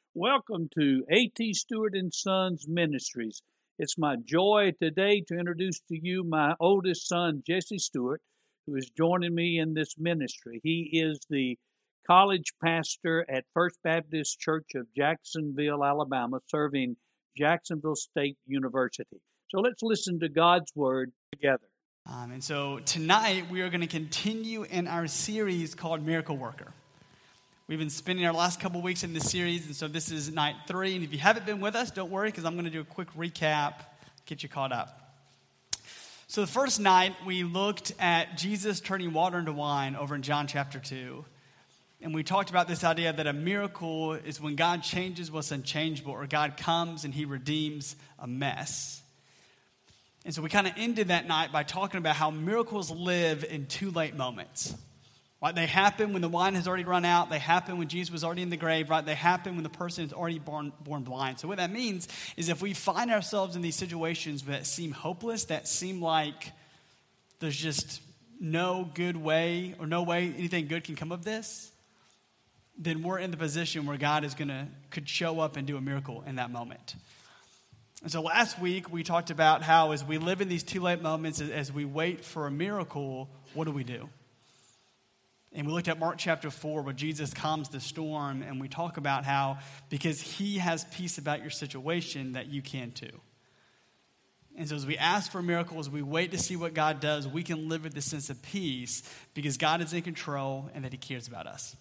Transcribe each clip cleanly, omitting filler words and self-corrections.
Welcome to A.T. Stewart and Sons Ministries. It's my joy today to introduce to you my oldest son, Jesse Stewart, who is joining me in this ministry. He is the college pastor at First Baptist Church of Jacksonville, Alabama, serving Jacksonville State University. So let's listen to God's Word together. And so tonight we are going to continue in our series called Miracle Worker. We've been spending our last couple weeks in this series, and so this is night 3. And if you haven't been with us, don't worry, because I'm going to do a quick recap, get you caught up. So the first night, we looked at Jesus turning water into wine over in John chapter 2. And we talked about this idea that a miracle is when God changes what's unchangeable, or God comes and he redeems a mess. And so we kind of ended that night by talking about how miracles live in 2 late moments. Right? They happen when the wine has already run out. They happen when Jesus was already in the grave. Right? They happen when the person is already born blind. So what that means is if we find ourselves in these situations that seem hopeless, that seem like there's just no good way or no way anything good can come of this, then we're in the position where God could show up and do a miracle in that moment. And so last week we talked about how as we live in these 2 late moments, as we wait for a miracle, what do? And we looked at Mark chapter 4 where Jesus calms the storm, and we talk about how because he has peace about your situation that you can too. And so as we ask for miracles, we wait to see what God does, we can live with this sense of peace because God is in control and that he cares about us.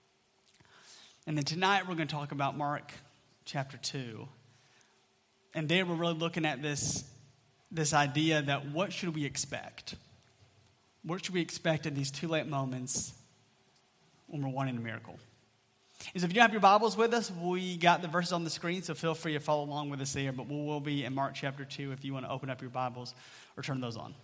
And then tonight we're going to talk about Mark chapter 2. And there we're really looking at this idea that what should we expect? What should we expect in these 2 late moments when we're wanting a miracle? And so if you don't have your Bibles with us, we got the verses on the screen, so feel free to follow along with us there. But we will be in Mark chapter 2 if you want to open up your Bibles or turn those on.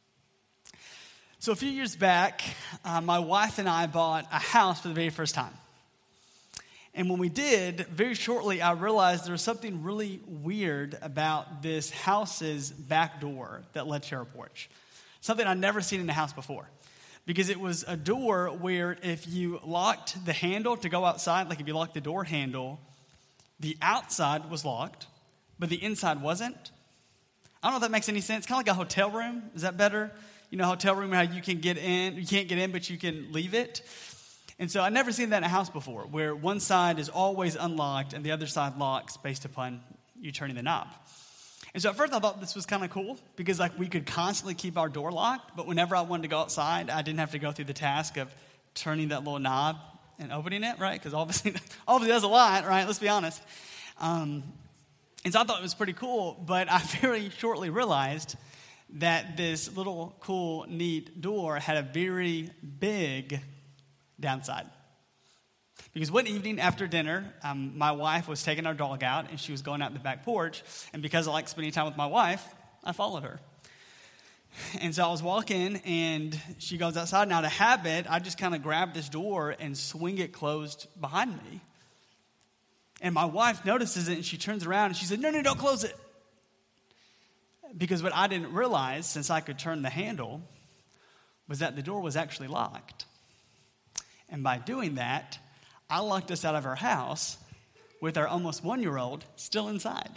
So a few years back, my wife and I bought a house for the very first time. And when we did, very shortly, I realized there was something really weird about this house's back door that led to our porch. Something I'd never seen in a house before. Because it was a door where if you locked the handle to go outside, like if you locked the door handle, the outside was locked, but the inside wasn't. I don't know if that makes any sense. Kind of like a hotel room. Is that better? You know, hotel room, how you can get in. You can't get in, but you can leave it. And so I'd never seen that in a house before, where one side is always unlocked and the other side locks based upon you turning the knob. And so at first I thought this was kind of cool because like we could constantly keep our door locked, but whenever I wanted to go outside, I didn't have to go through the task of turning that little knob and opening it, right? Because obviously that's a lot, right? Let's be honest. And so I thought it was pretty cool, but I very shortly realized that this little cool, neat door had a very big downside. Because one evening after dinner, my wife was taking our dog out, and she was going out the back porch. And because I like spending time with my wife, I followed her. And so I was walking, and she goes outside. And out of habit, I just kind of grab this door and swing it closed behind me. And my wife notices it, and she turns around, and she said, no, don't close it. Because what I didn't realize, since I could turn the handle, was that the door was actually locked. And by doing that, I locked us out of our house with our almost 1-year-old still inside.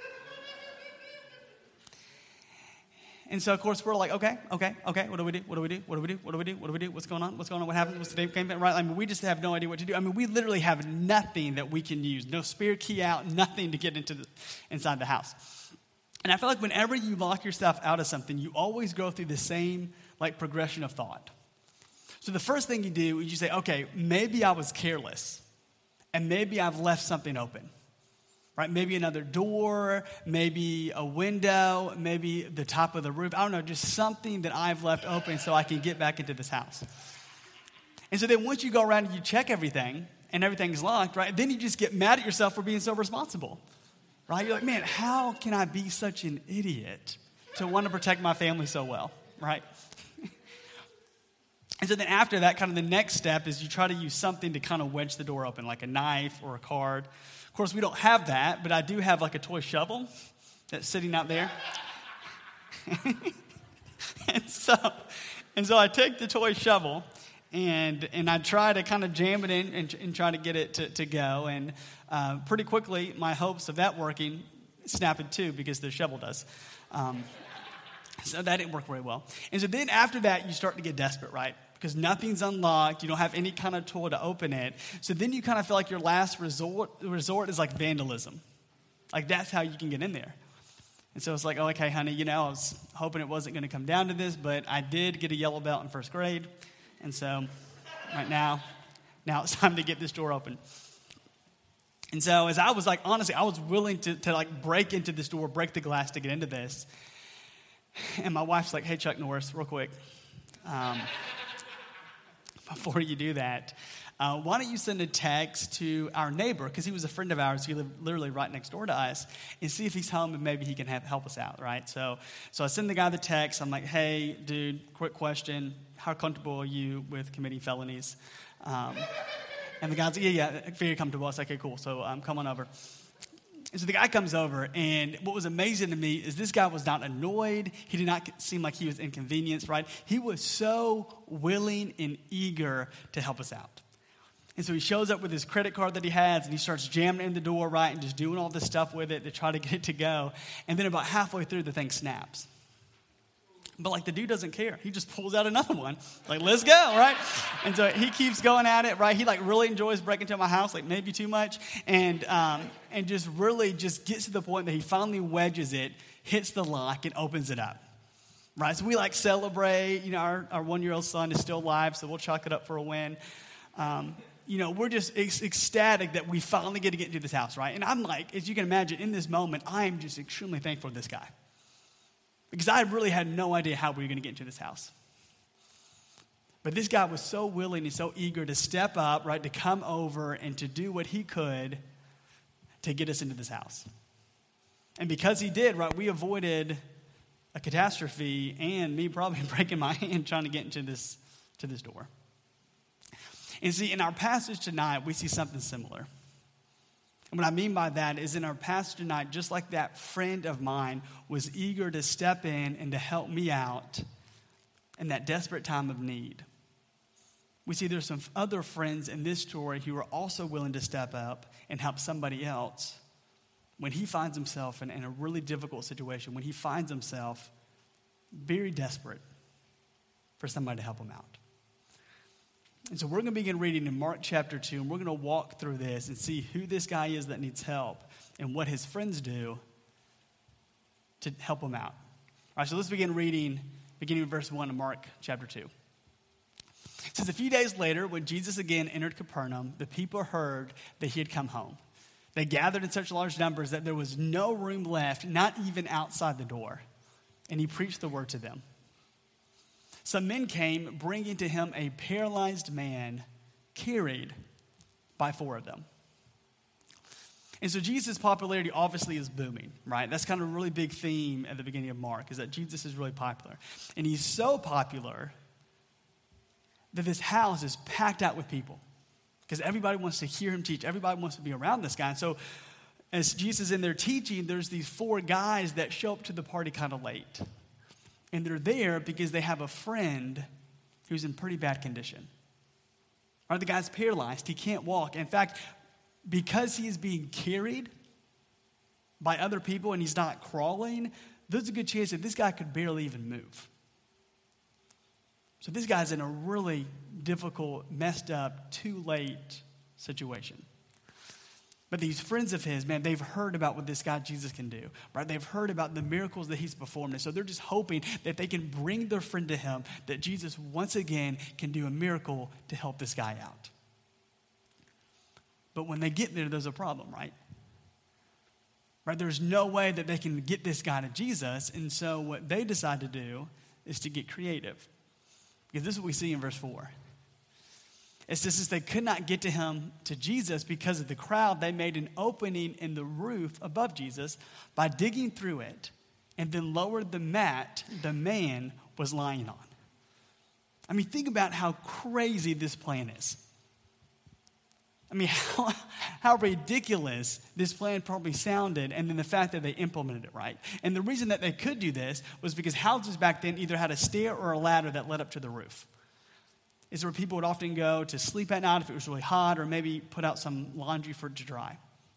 And so, of course, we're like, okay, what do we do? What's going on? What happens? What's the game? Right? I mean, we just have no idea what to do. I mean, we literally have nothing that we can use. No spare key out, nothing to get inside the house. And I feel like whenever you lock yourself out of something, you always go through the same, progression of thought. So the first thing you do is you say, okay, maybe I was careless, and maybe I've left something open, right? Maybe another door, maybe a window, maybe the top of the roof. I don't know, just something that I've left open so I can get back into this house. And so then once you go around and you check everything, and everything's locked, right? Then you just get mad at yourself for being so responsible, right? You're like, man, how can I be such an idiot to want to protect my family so well, right? And so then after that, kind of the next step is you try to use something to kind of wedge the door open, like a knife or a card. Of course, we don't have that, but I do have like a toy shovel that's sitting out there. and so I take the toy shovel and I try to kind of jam it in and try to get it to go. And Pretty quickly, my hopes of that working snapped in two because the shovel does. So that didn't work very well. And so then after that, you start to get desperate, right? Because nothing's unlocked. You don't have any kind of tool to open it. So then you kind of feel like your last resort is like vandalism. Like that's how you can get in there. And so it's like, oh, okay, honey, I was hoping it wasn't going to come down to this, but I did get a yellow belt in first grade. And so right now it's time to get this door open. And so as I was like, honestly, I was willing to like break into this door, break the glass to get into this. And my wife's like, hey, Chuck Norris, real quick. Before you do that, why don't you send a text to our neighbor, because he was a friend of ours. He lived literally right next door to us, and see if he's home and maybe he can help us out, right? So I send the guy the text. I'm like, hey, dude, quick question. How comfortable are you with committing felonies? And the guy's like, yeah, very comfortable. I said, okay, cool. So come on over. And so the guy comes over, and what was amazing to me is this guy was not annoyed. He did not seem like he was inconvenienced, right? He was so willing and eager to help us out. And so he shows up with his credit card that he has, and he starts jamming in the door, right, and just doing all this stuff with it to try to get it to go. And then about halfway through, the thing snaps. But like the dude doesn't care. He just pulls out another one. Like, let's go, right? And so he keeps going at it, right? He like really enjoys breaking into my house, like maybe too much. And just really just gets to the point that he finally wedges it, hits the lock, and opens it up. Right? So we like celebrate. Our 1-year-old son is still alive, so we'll chalk it up for a win. We're just ecstatic that we finally get to get into this house, right? And I'm like, as you can imagine, in this moment, I am just extremely thankful for this guy. Because I really had no idea how we were going to get into this house. But this guy was so willing and so eager to step up, right, to come over and to do what he could to get us into this house. And because he did, right, we avoided a catastrophe and me probably breaking my hand trying to get into this door. And see, in our passage tonight, we see something similar. And what I mean by that is in our passage tonight, just like that friend of mine was eager to step in and to help me out in that desperate time of need, we see there's some other friends in this story who are also willing to step up and help somebody else when he finds himself in a really difficult situation, when he finds himself very desperate for somebody to help him out. And so we're going to begin reading in Mark chapter 2, and we're going to walk through this and see who this guy is that needs help and what his friends do to help him out. All right, so let's begin reading, beginning with verse 1 of Mark chapter 2. It says, a few days later, when Jesus again entered Capernaum, the people heard that he had come home. They gathered in such large numbers that there was no room left, not even outside the door. And he preached the word to them. Some men came, bringing to him a paralyzed man carried by 4 of them. And so Jesus' popularity obviously is booming, right? That's kind of a really big theme at the beginning of Mark, is that Jesus is really popular. And he's so popular that this house is packed out with people because everybody wants to hear him teach. Everybody wants to be around this guy. And so as Jesus is in there teaching, there's these 4 guys that show up to the party kind of late. And they're there because they have a friend who's in pretty bad condition. Right? The guy's paralyzed. He can't walk. In fact, because he is being carried by other people and he's not crawling, there's a good chance that this guy could barely even move. So this guy's in a really difficult, messed up, too late situation. But these friends of his, man, they've heard about what this guy Jesus can do, right? They've heard about the miracles that he's performed. And so they're just hoping that they can bring their friend to him, that Jesus once again can do a miracle to help this guy out. But when they get there, there's a problem, right? Right? There's no way that they can get this guy to Jesus. And so what they decide to do is to get creative. Because this is what we see in verse 4. It says, since they could not get to Jesus because of the crowd, they made an opening in the roof above Jesus by digging through it and then lowered the mat the man was lying on. I mean, think about how crazy this plan is. I mean, how ridiculous this plan probably sounded, and then the fact that they implemented it right. And the reason that they could do this was because houses back then either had a stair or a ladder that led up to the roof. It's where people would often go to sleep at night if it was really hot, or maybe put out some laundry for it to dry.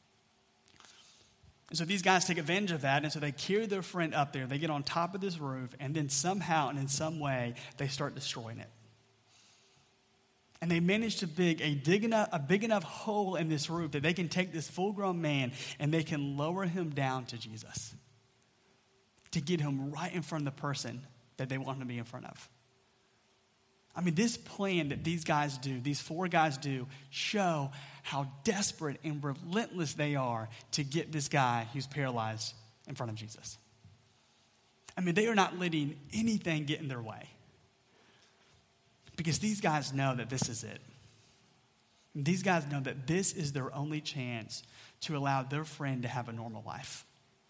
And so these guys take advantage of that, and so they carry their friend up there. They get on top of this roof, and then somehow and in some way, they start destroying it. And they manage to dig a big enough hole in this roof that they can take this full-grown man and they can lower him down to Jesus to get him right in front of the person that they want him to be in front of. I mean, this plan that these guys do, these four guys do, show how desperate and relentless they are to get this guy who's paralyzed in front of Jesus. I mean, they are not letting anything get in their way. Because these guys know that this is it. These guys know that this is their only chance to allow their friend to have a normal life.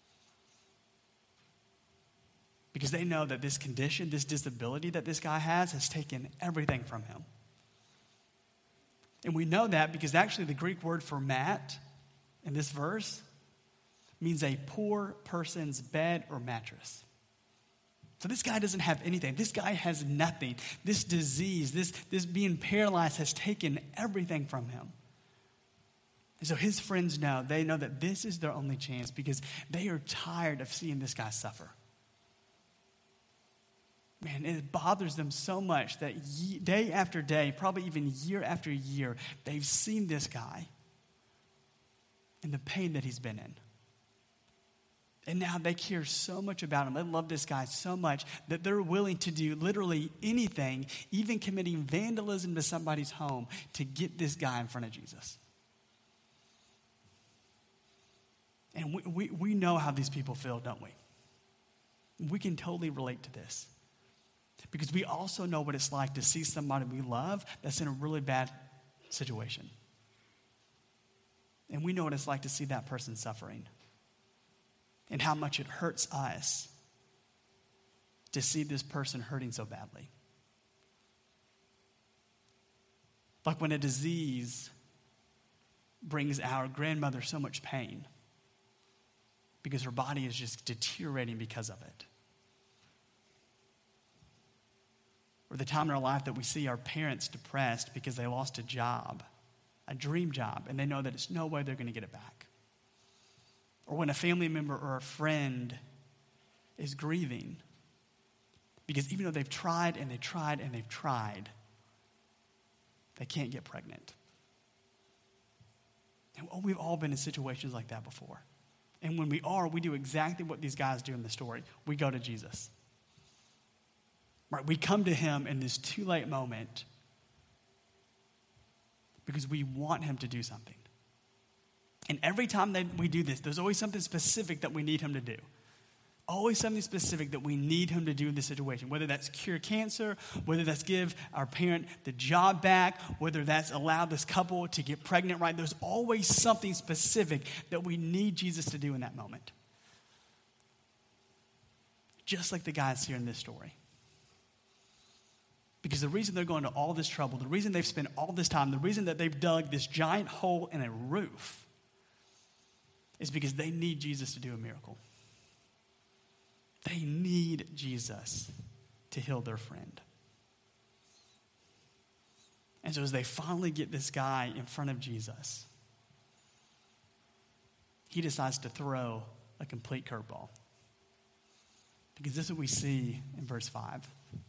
Because they know that this condition, this disability that this guy has taken everything from him. And we know that because actually the Greek word for mat in this verse means a poor person's bed or mattress. So this guy doesn't have anything. This guy has nothing. This disease, this being paralyzed has taken everything from him. And so his friends know, they know that this is their only chance because they are tired of seeing this guy suffer. Man, it bothers them so much that day after day, probably even year after year, they've seen this guy and the pain that he's been in. And now they care so much about him. They love this guy so much that they're willing to do literally anything, even committing vandalism to somebody's home to get this guy in front of Jesus. And we know how these people feel, don't we? We can totally relate to this. Because we also know what it's like to see somebody we love that's in a really bad situation. And we know what it's like to see that person suffering. And how much it hurts us to see this person hurting so badly. Like when a disease brings our grandmother so much pain because her body is just deteriorating because of it. Or the time in our life that we see our parents depressed because they lost a job, a dream job, and they know that it's no way they're going to get it back. Or when a family member or a friend is grieving because even though they've tried and they've tried and they've tried, they can't get pregnant. And we've all been in situations like that before. And when we are, we do exactly what these guys do in the story. We go to Jesus. Right? We come to him in this too late moment because we want him to do something. And every time that we do this, there's always something specific that we need him to do. Always something specific that we need him to do in this situation. Whether that's cure cancer, whether that's give our parent the job back, whether that's allow this couple to get pregnant, right? There's always something specific that we need Jesus to do in that moment. Just like the guys here in this story. Because the reason they're going to all this trouble, the reason they've spent all this time, the reason that they've dug this giant hole in a roof is because they need Jesus to do a miracle. They need Jesus to heal their friend. And so as they finally get this guy in front of Jesus, he decides to throw a complete curveball. Because this is what we see in verse 5.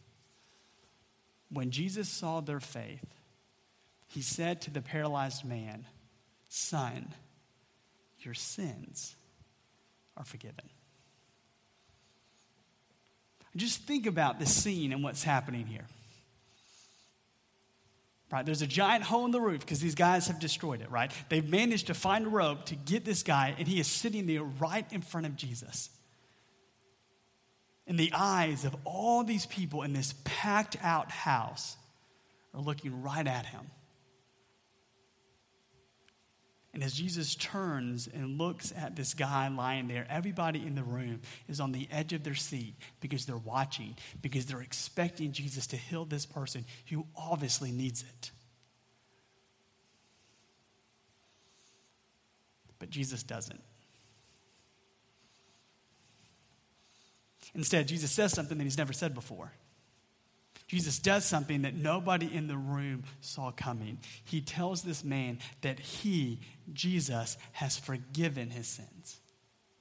When Jesus saw their faith, he said to the paralyzed man, "Son, your sins are forgiven." Just think about the scene and what's happening here. Right, there's a giant hole in the roof because these guys have destroyed it, right? They've managed to find a rope to get this guy, and he is sitting there right in front of Jesus. And the eyes of all these people in this packed out house are looking right at him. And as Jesus turns and looks at this guy lying there, everybody in the room is on the edge of their seat because they're watching, because they're expecting Jesus to heal this person who obviously needs it. But Jesus doesn't. Instead, Jesus says something that he's never said before. Jesus does something that nobody in the room saw coming. He tells this man that he, Jesus, has forgiven his sins.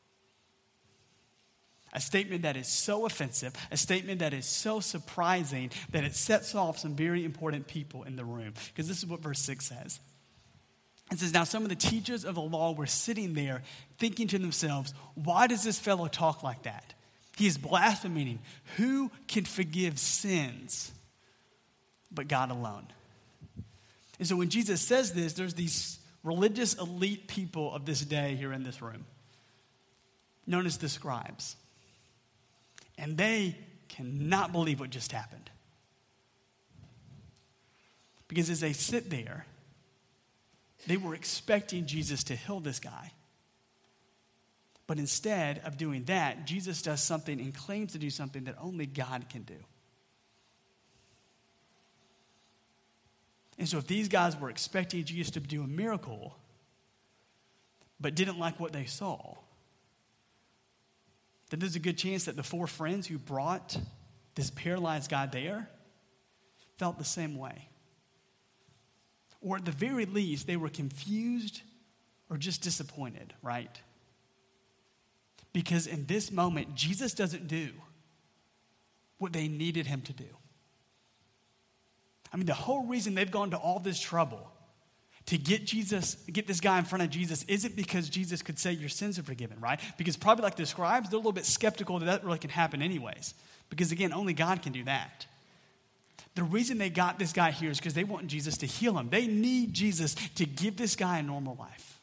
A statement that is so offensive, a statement that is so surprising that it sets off some very important people in the room. Because this is what verse 6 says. It says, now some of the teachers of the law were sitting there thinking to themselves, why does this fellow talk like that? He is blaspheming. Who can forgive sins but God alone? And so when Jesus says this, there's these religious elite people of this day here in this room, known as the scribes. And they cannot believe what just happened. Because as they sit there, they were expecting Jesus to heal this guy. But instead of doing that, Jesus does something and claims to do something that only God can do. And so if these guys were expecting Jesus to do a miracle, but didn't like what they saw, then there's a good chance that the 4 friends who brought this paralyzed guy there felt the same way. Or at the very least, they were confused or just disappointed, right? Because in this moment, Jesus doesn't do what they needed him to do. I mean, the whole reason they've gone to all this trouble to get this guy in front of Jesus isn't because Jesus could say your sins are forgiven, right? Because probably like the scribes, they're a little bit skeptical that really can happen anyways. Because again, only God can do that. The reason they got this guy here is because they want Jesus to heal him. They need Jesus to give this guy a normal life.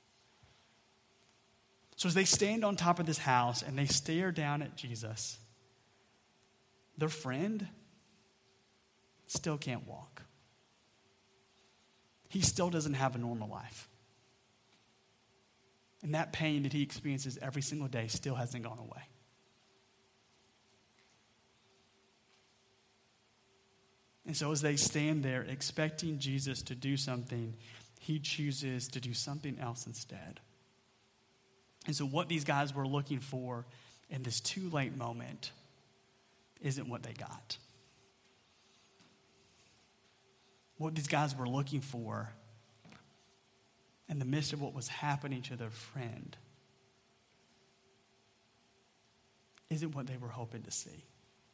So as they stand on top of this house and they stare down at Jesus, their friend still can't walk. He still doesn't have a normal life. And that pain that he experiences every single day still hasn't gone away. And so as they stand there expecting Jesus to do something, he chooses to do something else instead. And so what these guys were looking for in this too late moment isn't what they got. What these guys were looking for in the midst of what was happening to their friend isn't what they were hoping to see.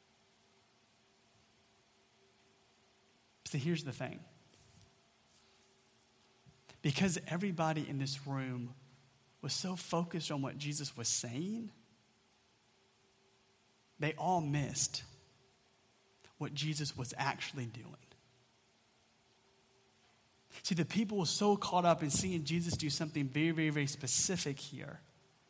See, here's the thing. Because everybody in this room was so focused on what Jesus was saying, they all missed what Jesus was actually doing. See, the people were so caught up in seeing Jesus do something very, very, very specific here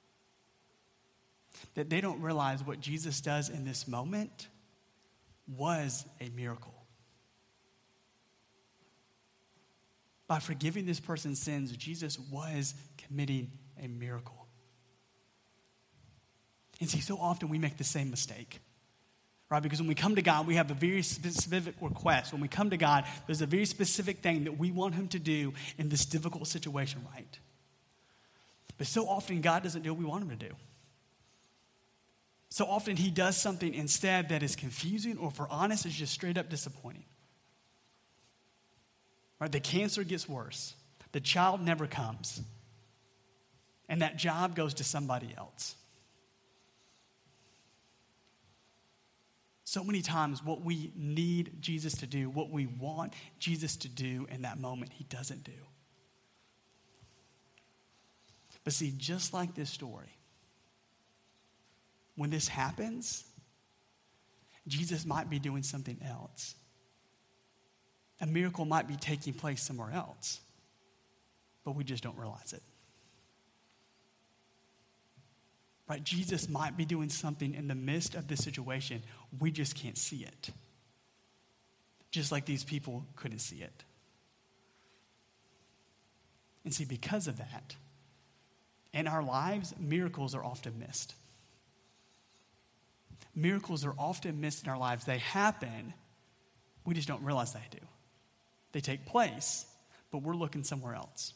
that they don't realize what Jesus does in this moment was a miracle. By forgiving this person's sins, Jesus was committing a miracle. And see, so often we make the same mistake. Right? Because when we come to God, we have a very specific request. When we come to God, there's a very specific thing that we want him to do in this difficult situation, right? But so often, God doesn't do what we want him to do. So often, he does something instead that is confusing, or if we're honest, is just straight up disappointing. Right? The cancer gets worse. The child never comes. And that job goes to somebody else. So many times what we need Jesus to do, what we want Jesus to do in that moment, he doesn't do. But see, just like this story, when this happens, Jesus might be doing something else. A miracle might be taking place somewhere else, but we just don't realize it. Right? Jesus might be doing something in the midst of this situation. We just can't see it. Just like these people couldn't see it. And see, because of that, in our lives, miracles are often missed. Miracles are often missed in our lives. They happen. We just don't realize they do. They take place, but we're looking somewhere else.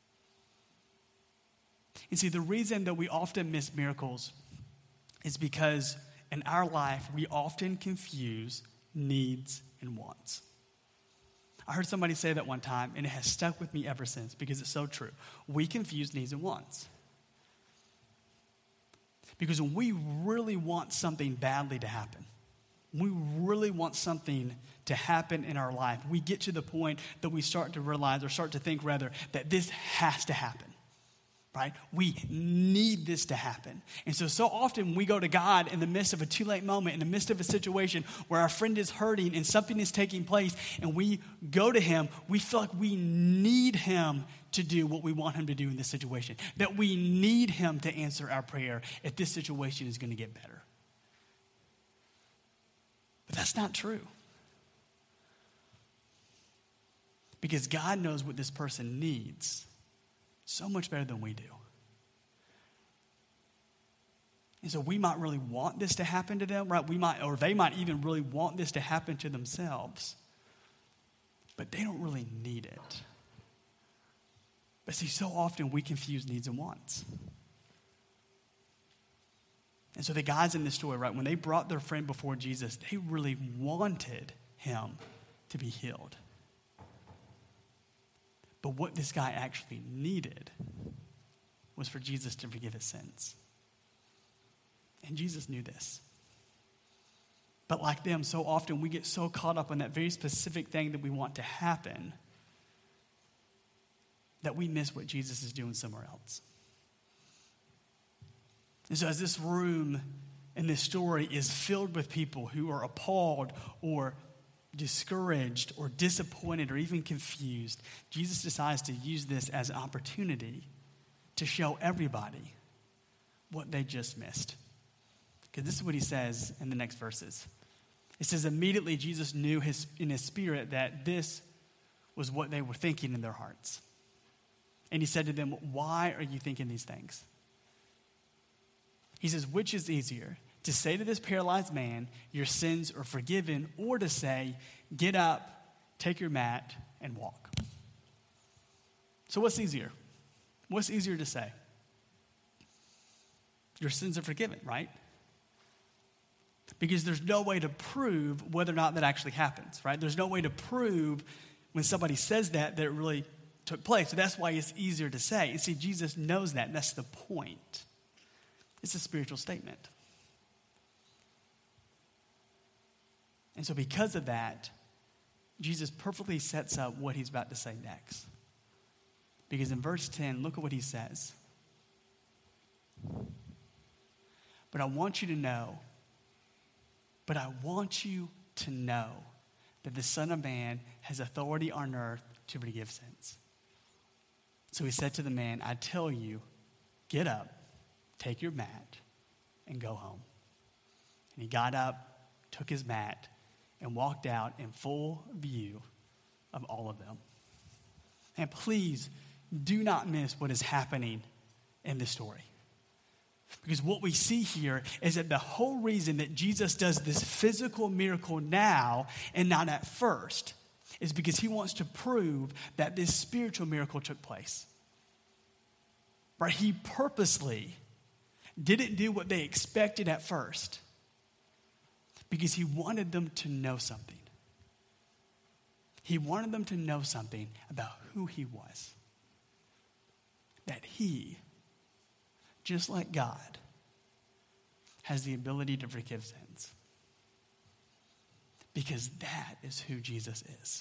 And see, the reason that we often miss miracles is because in our life, we often confuse needs and wants. I heard somebody say that one time, and it has stuck with me ever since because it's so true. We confuse needs and wants. Because when we really want something badly to happen, we really want something to happen in our life, we get to the point that we start to realize, or start to think rather, that this has to happen. Right? We need this to happen. And so often we go to God in the midst of a too late moment, in the midst of a situation where our friend is hurting and something is taking place, and we go to him, we feel like we need him to do what we want him to do in this situation. That we need him to answer our prayer if this situation is going to get better. But that's not true. Because God knows what this person needs so much better than we do. And so we might really want this to happen to them, right? Or they might even really want this to happen to themselves. But they don't really need it. But see, so often we confuse needs and wants. And so the guys in this story, right, when they brought their friend before Jesus, they really wanted him to be healed. But what this guy actually needed was for Jesus to forgive his sins. And Jesus knew this. But like them, so often we get so caught up in that very specific thing that we want to happen that we miss what Jesus is doing somewhere else. And so as this room in this story is filled with people who are appalled or discouraged or disappointed or even confused, Jesus decides to use this as an opportunity to show everybody what they just missed. Because this is what he says in the next verses. It says, immediately Jesus knew in his spirit that this was what they were thinking in their hearts. And he said to them, why are you thinking these things? He says, which is easier, to say to this paralyzed man, your sins are forgiven, or to say, get up, take your mat, and walk? So what's easier? What's easier to say? Your sins are forgiven, right? Because there's no way to prove whether or not that actually happens, right? There's no way to prove when somebody says that it really took place. So that's why it's easier to say. And see, Jesus knows that, and that's the point. It's a spiritual statement. And so because of that, Jesus perfectly sets up what he's about to say next. Because in verse 10, look at what he says. But I want you to know that the Son of Man has authority on earth to forgive sins. So he said to the man, I tell you, get up, take your mat, and go home. And he got up, took his mat, and walked out in full view of all of them. And please do not miss what is happening in this story. Because what we see here is that the whole reason that Jesus does this physical miracle now and not at first is because he wants to prove that this spiritual miracle took place. Right? He purposely didn't do what they expected at first because he wanted them to know something. He wanted them to know something about who he was. That he, just like God, has the ability to forgive sins. Because that is who Jesus is.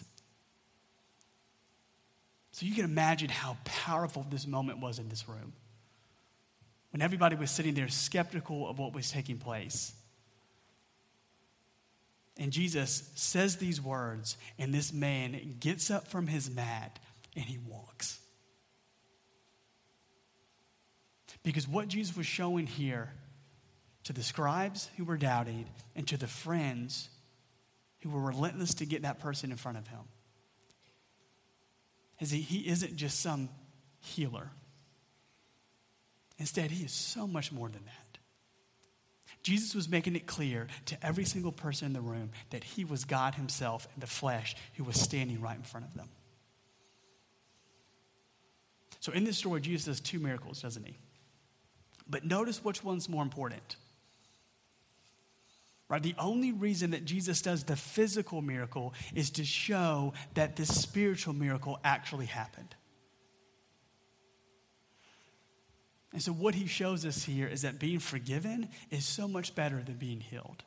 So you can imagine how powerful this moment was in this room. When everybody was sitting there skeptical of what was taking place. And Jesus says these words, and this man gets up from his mat and he walks. Because what Jesus was showing here to the scribes who were doubting and to the friends who were relentless to get that person in front of him is he isn't just some healer. Instead, he is so much more than that. Jesus was making it clear to every single person in the room that he was God himself in the flesh who was standing right in front of them. So in this story, Jesus does two miracles, doesn't he? But notice which one's more important. Right? The only reason that Jesus does the physical miracle is to show that this spiritual miracle actually happened. And so what he shows us here is that being forgiven is so much better than being healed.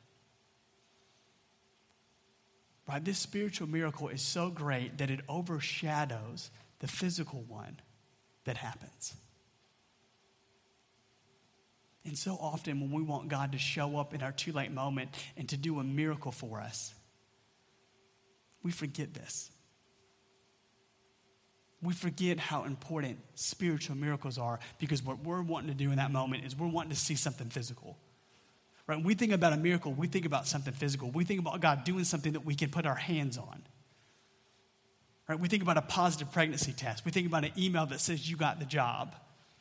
Right? This spiritual miracle is so great that it overshadows the physical one that happens. And so often when we want God to show up in our too late moment and to do a miracle for us, we forget this. We forget how important spiritual miracles are because what we're wanting to do in that moment is we're wanting to see something physical. Right? When we think about a miracle, we think about something physical. We think about God doing something that we can put our hands on. Right? We think about a positive pregnancy test. We think about an email that says you got the job.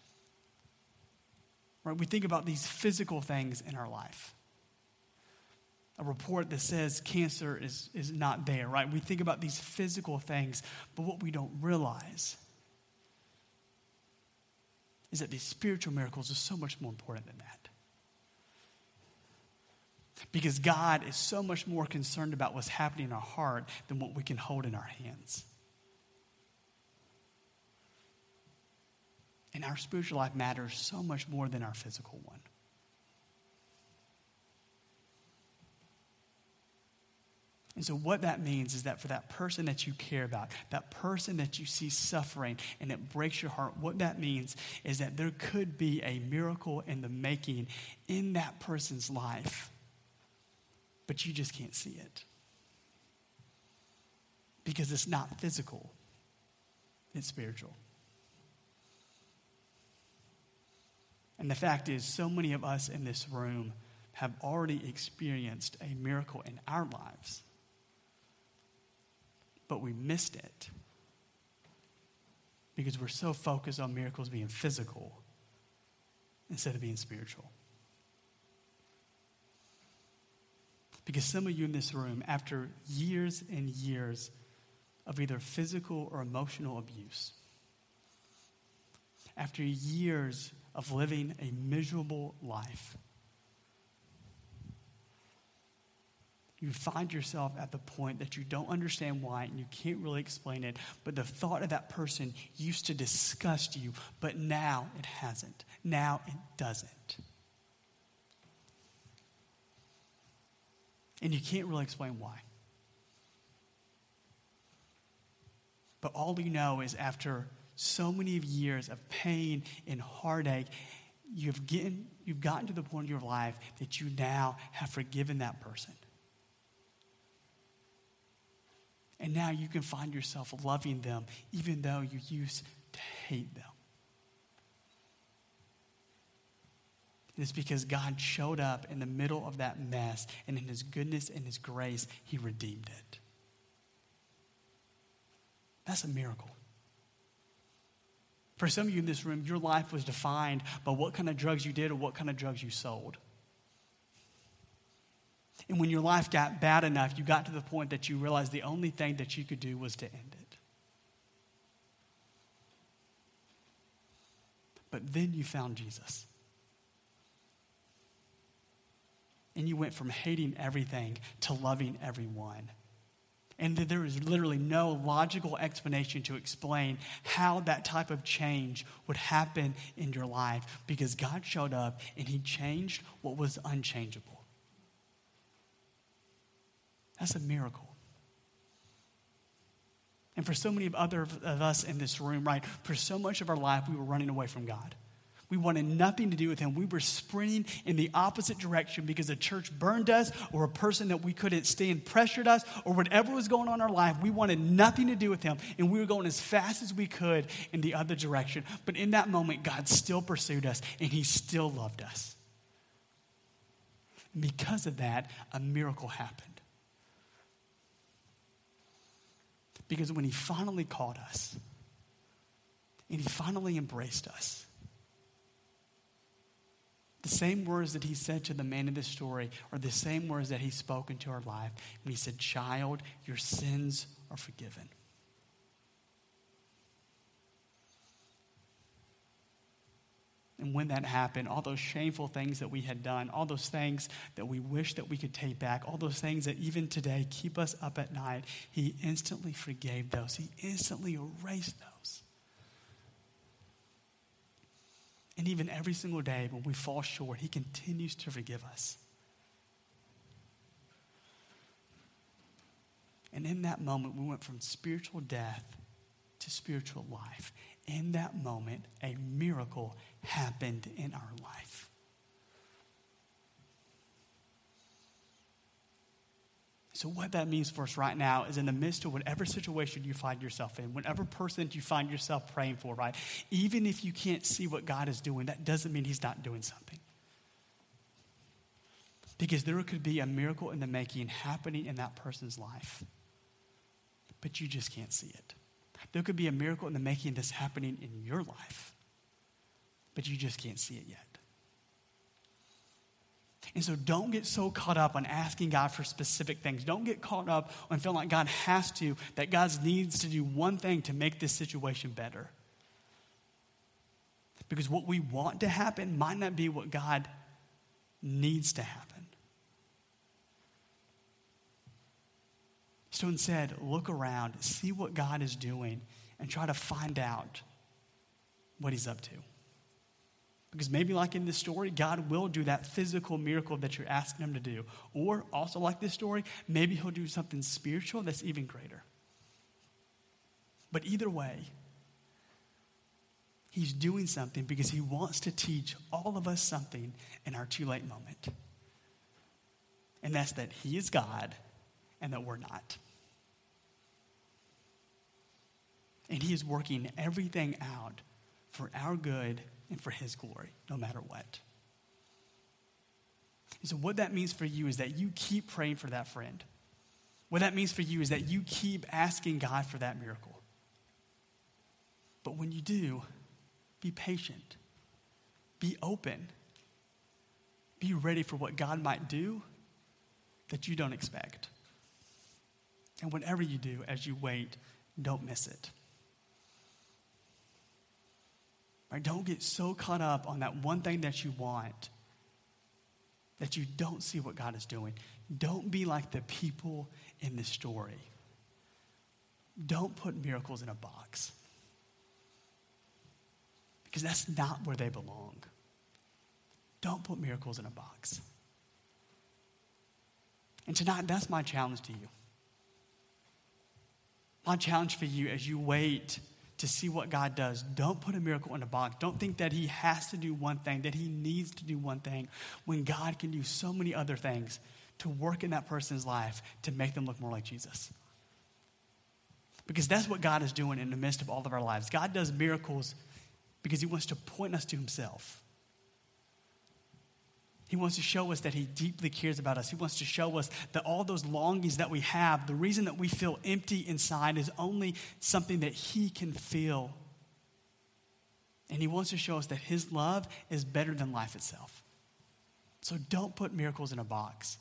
Right? We think about these physical things in our life. A report that says cancer is not there, right? We think about these physical things, but what we don't realize is that these spiritual miracles are so much more important than that. Because God is so much more concerned about what's happening in our heart than what we can hold in our hands. And our spiritual life matters so much more than our physical one. And so what that means is that for that person that you care about, that person that you see suffering and it breaks your heart, what that means is that there could be a miracle in the making in that person's life, but you just can't see it. Because it's not physical, it's spiritual. And the fact is, so many of us in this room have already experienced a miracle in our lives. But we missed it because we're so focused on miracles being physical instead of being spiritual. Because some of you in this room, after years and years of either physical or emotional abuse, after years of living a miserable life, you find yourself at the point that you don't understand why and you can't really explain it, but the thought of that person used to disgust you, but now it hasn't. Now it doesn't. And you can't really explain why. But all you know is after so many years of pain and heartache, you've gotten to the point in your life that you now have forgiven that person. And now you can find yourself loving them even though you used to hate them. And it's because God showed up in the middle of that mess, and in his goodness and his grace, he redeemed it. That's a miracle. For some of you in this room, your life was defined by what kind of drugs you did or what kind of drugs you sold. And when your life got bad enough, you got to the point that you realized the only thing that you could do was to end it. But then you found Jesus. And you went from hating everything to loving everyone. And there is literally no logical explanation to explain how that type of change would happen in your life, because God showed up and he changed what was unchangeable. That's a miracle. And for so many of us in this room, right, for so much of our life, we were running away from God. We wanted nothing to do with him. We were sprinting in the opposite direction because the church burned us, or a person that we couldn't stand pressured us, or whatever was going on in our life. We wanted nothing to do with him, and we were going as fast as we could in the other direction. But in that moment, God still pursued us, and he still loved us. And because of that, a miracle happened. Because when he finally called us, and he finally embraced us, the same words that he said to the man in this story are the same words that he spoke into our life. When he said, "Child, your sins are forgiven." And when that happened, all those shameful things that we had done, all those things that we wish that we could take back, all those things that even today keep us up at night, he instantly forgave those. He instantly erased those. And even every single day when we fall short, he continues to forgive us. And in that moment, we went from spiritual death to spiritual life. In that moment, a miracle happened in our life. So what that means for us right now is in the midst of whatever situation you find yourself in, whatever person you find yourself praying for, right? Even if you can't see what God is doing, that doesn't mean he's not doing something. Because there could be a miracle in the making happening in that person's life, but you just can't see it. There could be a miracle in the making that's happening in your life, but you just can't see it yet. And so don't get so caught up on asking God for specific things. Don't get caught up on feeling like God has to, that God needs to do one thing to make this situation better. Because what we want to happen might not be what God needs to happen. So instead, look around, see what God is doing, and try to find out what he's up to. Because maybe like in this story, God will do that physical miracle that you're asking him to do. Or also like this story, maybe he'll do something spiritual that's even greater. But either way, he's doing something because he wants to teach all of us something in our too late moment. And that's that he is God and that we're not. And he is working everything out for our good and for his glory, no matter what. And so what that means for you is that you keep praying for that friend. What that means for you is that you keep asking God for that miracle. But when you do, be patient. Be open. Be ready for what God might do that you don't expect. And whatever you do, as you wait, don't miss it. Right? Don't get so caught up on that one thing that you want that you don't see what God is doing. Don't be like the people in this story. Don't put miracles in a box. Because that's not where they belong. Don't put miracles in a box. And tonight, that's my challenge to you. My challenge for you as you wait to see what God does, don't put a miracle in a box. Don't think that he has to do one thing, that he needs to do one thing, when God can do so many other things to work in that person's life to make them look more like Jesus. Because that's what God is doing in the midst of all of our lives. God does miracles because he wants to point us to himself. He wants to show us that he deeply cares about us. He wants to show us that all those longings that we have, the reason that we feel empty inside is only something that he can feel. And he wants to show us that his love is better than life itself. So don't put miracles in a box.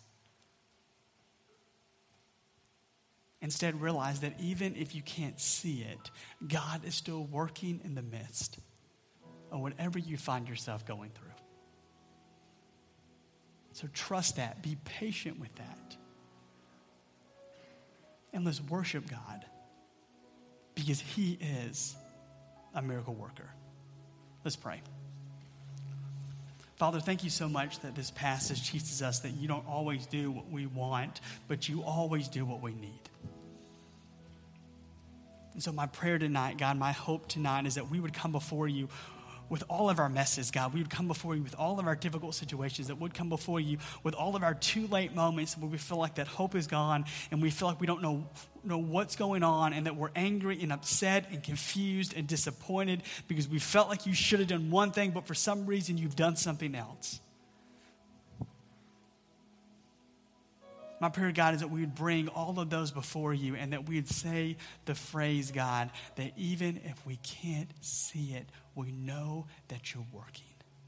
Instead, realize that even if you can't see it, God is still working in the midst of whatever you find yourself going through. So trust that. Be patient with that. And let's worship God because he is a miracle worker. Let's pray. Father, thank you so much that this passage teaches us that you don't always do what we want, but you always do what we need. And so my prayer tonight, God, my hope tonight is that we would come before you with all of our messes, God. We would come before you with all of our difficult situations, that would come before you with all of our too late moments where we feel like that hope is gone and we feel like we don't know what's going on, and that we're angry and upset and confused and disappointed because we felt like you should have done one thing, but for some reason you've done something else. My prayer, God, is that we would bring all of those before you and that we would say the phrase, God, that even if we can't see it, we know that you're working.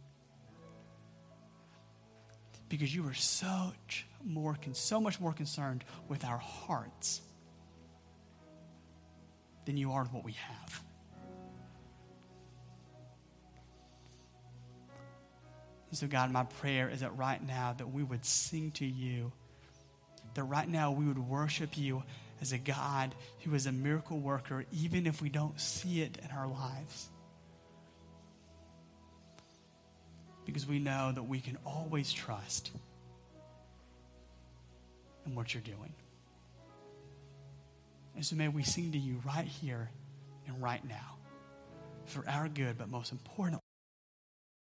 Because you are so much more concerned with our hearts than you are with what we have. And so, God, my prayer is that right now that we would sing to you, that right now we would worship you as a God who is a miracle worker, even if we don't see it in our lives. because we know that we can always trust in what you're doing. And so may we sing to you right here and right now for our good, but most importantly,